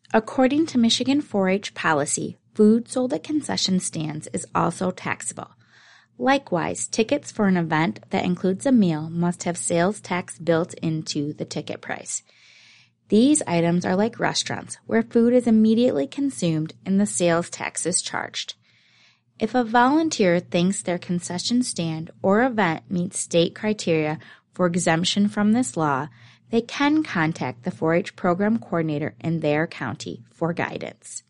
According to Michigan 4-H policy, food sold at concession stands is also taxable. Likewise, tickets for an event that includes a meal must have sales tax built into the ticket price. These items are like restaurants, where food is immediately consumed and the sales tax is charged. If a volunteer thinks their concession stand or event meets state criteria for exemption from this law, they can contact the 4-H program coordinator in their county for guidance.